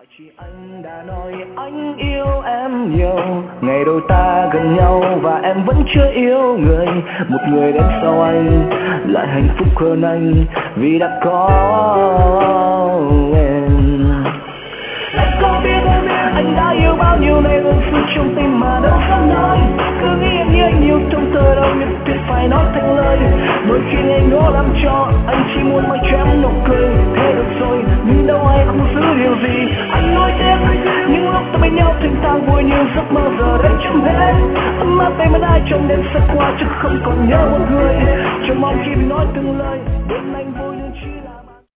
Chỉ anh đã nói anh yêu em nhiều. Ngày đầu ta gần nhau và em vẫn chưa yêu người. Một người đến sau anh lại hạnh phúc hơn anh vì đã có em. Em có biết anh đã yêu bao nhiêu này luôn suốt trong tim mà đâu dám nói. Cứ nghĩ em như anh yêu trong thơ đâu nhất thiết phải nói thành lời. Đôi khi ngây ngô làm cho anh chỉ muốn nói cho em nụ cười. Thế được rồi, nhưng đâu ai không giữ điều gì. Anh nuối tiếc những lúc ta bên nhau thênh thang vui như giấc mơ giờ đây chấm hết. Ấm áp bên ai trong đêm sẽ qua chứ không còn nhớ một người. Trông mong khi nói từng lời.